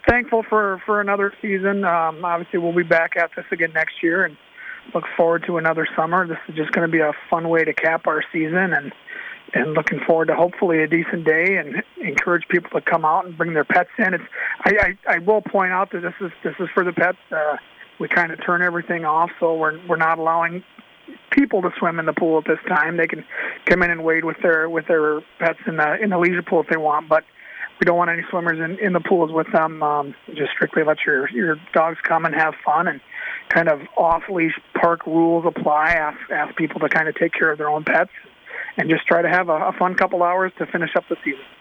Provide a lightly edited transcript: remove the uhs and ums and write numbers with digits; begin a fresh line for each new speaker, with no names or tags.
thankful for another season. Obviously, we'll be back at this again next year, and look forward to another summer. This is just going to be a fun way to cap our season, and looking forward to hopefully a decent day, and encourage people to come out and bring their pets in. I will point out that this is for the pets. We kind of turn everything off, so we're not allowing people to swim in the pool at this time. They can come in and wade with their pets in the leisure pool if they want, but we don't want any swimmers in the pools with them. Just strictly let your dogs come and have fun, and kind of off-leash park rules apply. Ask people to kind of take care of their own pets and just try to have a fun couple hours to finish up the season.